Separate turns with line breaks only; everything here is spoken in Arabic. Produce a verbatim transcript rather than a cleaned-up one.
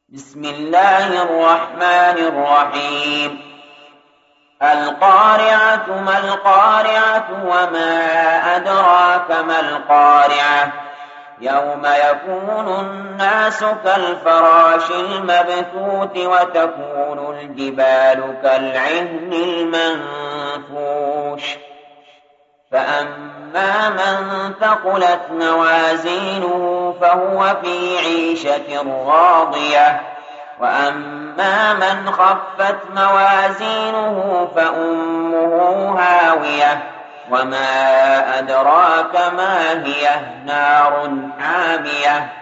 بسم الله الرحمن الرحيم القارعة ما القارعة وما أدراك ما القارعة يوم يكون الناس كالفراش المبثوث وتكون الجبال كالعهن المنفوش فأما من ثقلت موازينه فهو في عيشة راضية وأما من خفت موازينه فأمه هاوية وما أدراك ما هي نار حامية